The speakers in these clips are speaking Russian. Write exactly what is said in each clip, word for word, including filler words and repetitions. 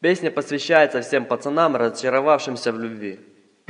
Песня посвящается всем пацанам, разочаровавшимся в любви.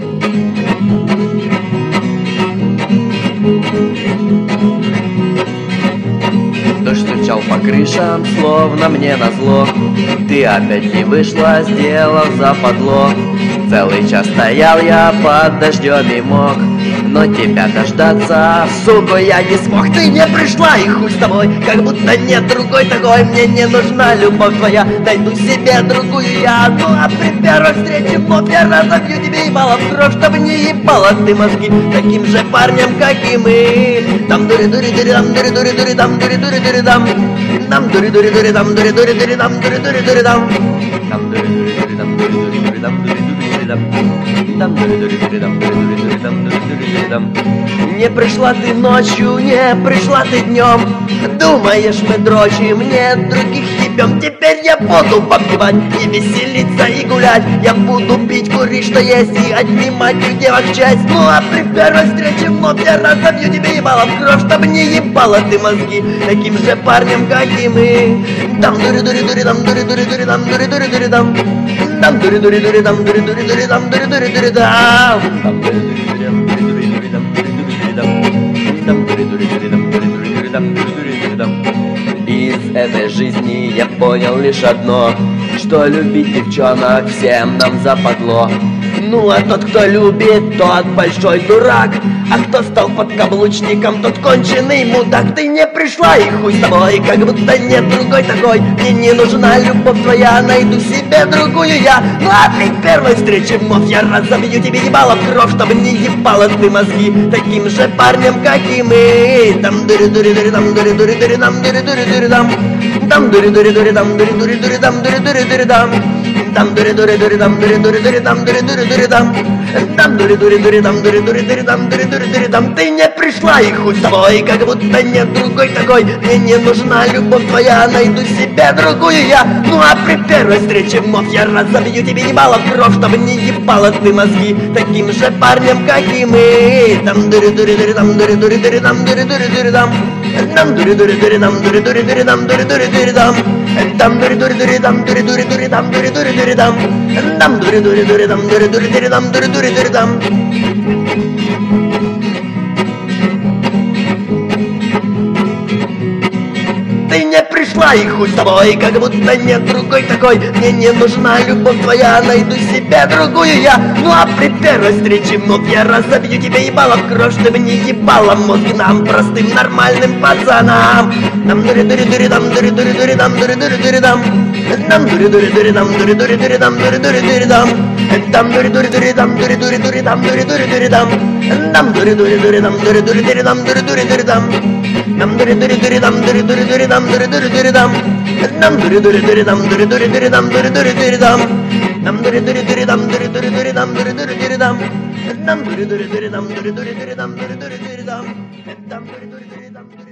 Дождь стучал по крышам, словно мне назло. Ты опять не вышла, сделав западло. Целый час стоял я под дождем и мог, но тебя дождаться, сука, я не смог. Ты не пришла, и хуй с тобой, как будто нет другой такой. Мне не нужна любовь твоя, найду себе другую я. Ну а при первой встрече вновь я разобью тебе ебало в кровь, чтобы не ебало ты мозги таким же парнем, как и мы. Там дури дури дури дам, дури дури дури дам, дури дури дури дам. Нам дури дури дури дам, дури дури дури дам, дури дури дури дам. Нам дури дури дури дам, дури дури дури дам, дури дури дури дам. Дам дури дури дури дам, дури дури дури дам, дури дури дури дам. Не пришла ты ночью, не пришла ты днем. Думаешь, мы дрочим, нет, других ебем. Теперь я буду попивать и веселиться и гулять. Я буду пить, курить, что есть, и отнимать у девок часть. Ну а при первой встрече вновь я разобью тебе ебало в кровь, чтобы не ебало ты мозги таким же парнем, как и мы. Дам дури дури дури дам, дури дури дури дам, дури дури дури дам. Дам дури дури дури дам, дури дури дури дам, дури дури дури дам. Дам дури дури дури дам, дури дури дури дам, дури дури дури дам. Дам дури дури дури дам, дури дури дури дам, дури дури дури дам. Из этой жизни я понял лишь одно, что любить девчонок всем нам западло. Ну а тот, кто любит, тот большой дурак, а кто стал подкаблучником, тот конченый мудак. Ты не пришла, и хуй с тобой, как будто нет другой такой. Мне не нужна любовь твоя, найду себе другую я. Ну а при первой встрече вновь я разобью тебе ебало в кровь, чтобы не ебало ты мозги таким же парнем, как и мы. Там дури дури дури дам, дури дури дури дам, дури дури дури дам. Там дури дури дури дам, дури дури дури дам, дури дури дури дам. Там дури дури дури дам, дури дури дури дам, дури дури дури дам. Там дури дури дури дам, дури дури дури дам, дури дури дури дам. Ты не пришла, и хуй с тобой, как будто нет другой такой. Мне не нужна любовь твоя, найду себе другую я. Ну а при первой встрече вновь я разобью тебе ебало в кровь, чтобы не ебало ты мозги таким же парнем, как и мы. Там дури дури дури дам, дури дури дури дам, дури дури дури дам. Там дури дури дури дам, дури дури дури дам, дури дури дури дам. Там дури дури дури дам, дури дури дури дам, дури дури дури дам. Там дури дури дури дам, дури дури дури дам, дури дури дури дам. Ты не пришла, и хуй с тобой, как будто нет другой такой. Мне не нужна любовь твоя, найду себе другую я. Ну а при первой встрече вновь я разобью тебе ебало в кровь, чтобы не ебало мозги нам, простым нормальным пацанам. Нам дури дури дури дам, дури дури дури дам, дури дури дури дам. Нам дури дури дури дам, дури дури дури дам, дури дури дури дам. Там дури дури дури дам, дури дури дури дам, дури дури дури дам. Нам дури дури дури дам, дури дури дури дам, дури дури дури дам. Нам дури дури дури дам, дури дури дури дам, дури дури дури дам. Нам дури дури дури дам, дури дури дури дам, дури дури дури дам. Нам дури дури дури дам, дури дури дури дам, дури дури дури дам. Нам дури дури дури дам, дури дури дури дам, дури дури дури дам. Нам дури дури дури дам.